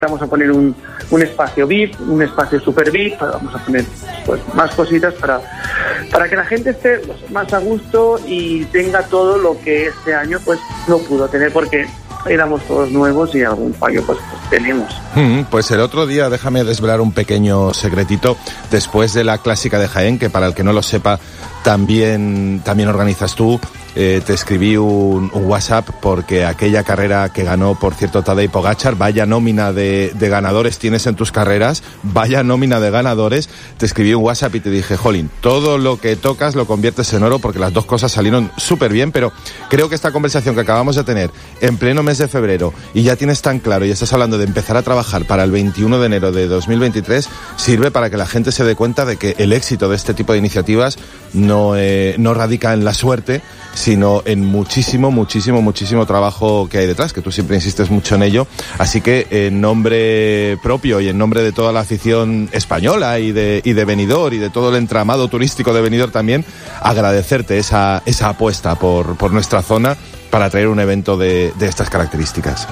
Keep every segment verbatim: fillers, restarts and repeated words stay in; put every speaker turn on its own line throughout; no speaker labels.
Vamos a poner un, un espacio V I P, un espacio Super V I P, vamos a poner pues, más cositas para, para que la gente esté pues, más a gusto y tenga todo lo que este año pues no pudo tener porque éramos todos nuevos y algún fallo pues, pues tenemos.
Mm, pues el otro día, déjame desvelar un pequeño secretito, después de la Clásica de Jaén, que para el que no lo sepa, también, también organizas tú, eh, te escribí un, un WhatsApp porque aquella carrera que ganó, por cierto, Tadej Pogačar, vaya nómina de, de ganadores tienes en tus carreras, vaya nómina de ganadores, te escribí un WhatsApp y te dije, jolín, todo lo que tocas lo conviertes en oro porque las dos cosas salieron súper bien, pero creo que esta conversación que acabamos de tener en pleno mes de febrero y ya tienes tan claro y estás hablando de empezar a trabajar para el veintiuno de enero de dos mil veintitrés, sirve para que la gente se dé cuenta de que el éxito de este tipo de iniciativas no, eh, no radica en la suerte, sino en muchísimo, muchísimo, muchísimo trabajo que hay detrás, que tú siempre insistes mucho en ello. Así que en nombre propio y en nombre de toda la afición española y de, y de Benidorm y de todo el entramado turístico de Benidorm también, agradecerte esa, esa apuesta por, por nuestra zona para traer un evento de, de estas características.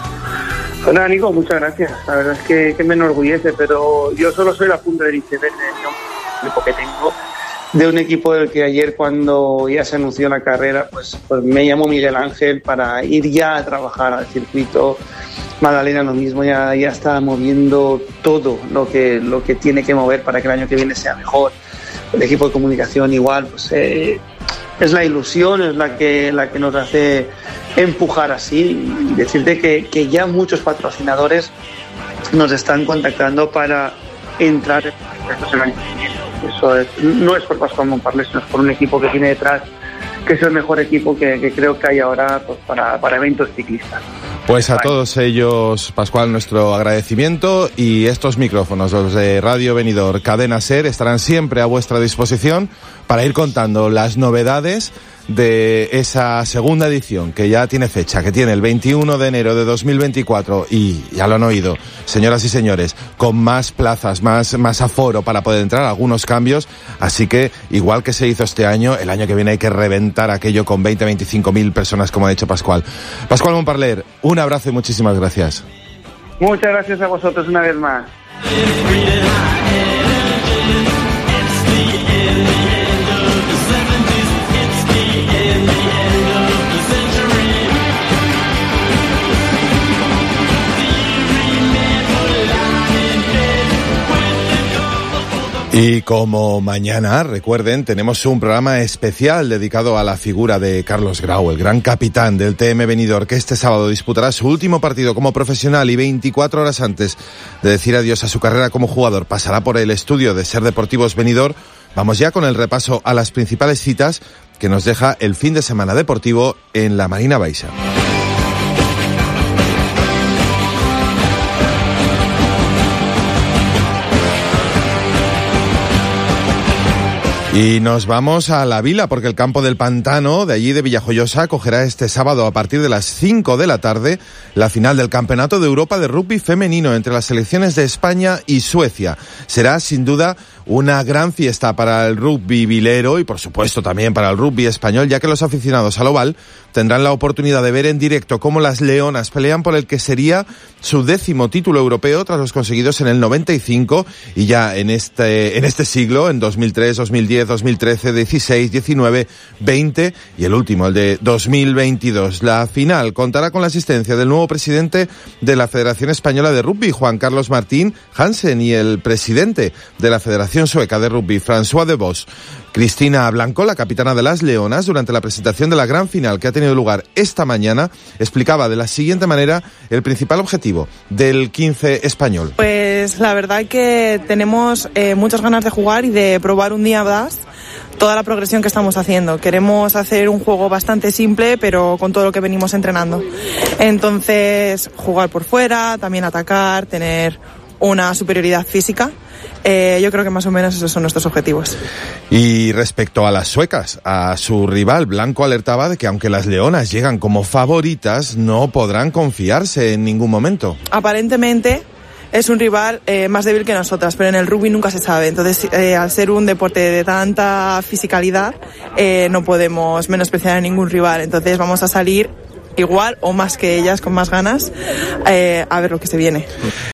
Hola, Nico, muchas gracias. La verdad es que, que me enorgullece, pero yo solo soy la punta del iceberg del equipo que tengo, de un equipo del que ayer cuando ya se anunció la carrera, pues, pues me llamó Miguel Ángel para ir ya a trabajar al circuito. Magdalena lo mismo, ya, ya está moviendo todo lo que, lo que tiene que mover para que el año que viene sea mejor. El equipo de comunicación igual, pues eh, es la ilusión, es la que, la que nos hace empujar así y decirte que, que ya muchos patrocinadores nos están contactando para entrar en el año que viene. Eso es, no es por Pascual Montparler, sino es por un equipo que tiene detrás, que es el mejor equipo que, que creo que hay ahora pues, para, para eventos ciclistas.
Pues a todos ellos, Pascual, nuestro agradecimiento, y estos micrófonos, los de Radio Benidorm, Cadena Ser, estarán siempre a vuestra disposición para ir contando las novedades de esa segunda edición que ya tiene fecha, que tiene el veintiuno de enero de dos mil veinticuatro y ya lo han oído, señoras y señores, con más plazas, más, más aforo para poder entrar, algunos cambios, así que igual que se hizo este año, el año que viene hay que reventar aquello con veinte a veinticinco mil personas, como ha dicho Pascual. Pascual Montparler, un abrazo y muchísimas gracias.
Muchas gracias a vosotros una vez más.
Y como mañana, recuerden, tenemos un programa especial dedicado a la figura de Carlos Grau, el gran capitán del T M Benidorm, que este sábado disputará su último partido como profesional y veinticuatro horas antes de decir adiós a su carrera como jugador pasará por el estudio de Ser Deportivos Benidorm. Vamos ya con el repaso a las principales citas que nos deja el fin de semana deportivo en la Marina Baixa. Y nos vamos a La Vila, porque el campo del Pantano, de allí de Villajoyosa, acogerá este sábado a partir de las cinco de la tarde la final del Campeonato de Europa de Rugby Femenino entre las selecciones de España y Suecia. Será sin duda una gran fiesta para el rugby vilero y por supuesto también para el rugby español, ya que los aficionados al oval tendrán la oportunidad de ver en directo cómo las leonas pelean por el que sería su décimo título europeo tras los conseguidos en el noventa y cinco y ya en este, en este siglo, en dos mil tres, dos mil diez, dos mil trece, dieciséis, diecinueve, veinte y el último, el de dos mil veintidós. La final contará con la asistencia del nuevo presidente de la Federación Española de Rugby, Juan Carlos Martín Hansen, y el presidente de la Federación Sueca de Rugby, François de Vos. Cristina Blanco, la capitana de las Leonas, durante la presentación de la gran final que ha tenido lugar esta mañana, explicaba de la siguiente manera el principal objetivo del quince español.
Pues la verdad que tenemos eh, muchas ganas de jugar y de probar un día más toda la progresión que estamos haciendo. Queremos hacer un juego bastante simple, pero con todo lo que venimos entrenando. Entonces, jugar por fuera, también atacar, tener una superioridad física. Eh, yo creo que más o menos esos son nuestros objetivos.
Y respecto a las suecas, a su rival, Blanco alertaba de que aunque las leonas llegan como favoritas, no podrán confiarse en ningún momento.
Aparentemente es un rival eh, más débil que nosotras, pero en el rugby nunca se sabe. Entonces, eh, al ser un deporte de tanta fisicalidad, eh, no podemos menospreciar a ningún rival. Entonces vamos a salir igual o más que ellas, con más ganas, eh, a ver lo que se viene.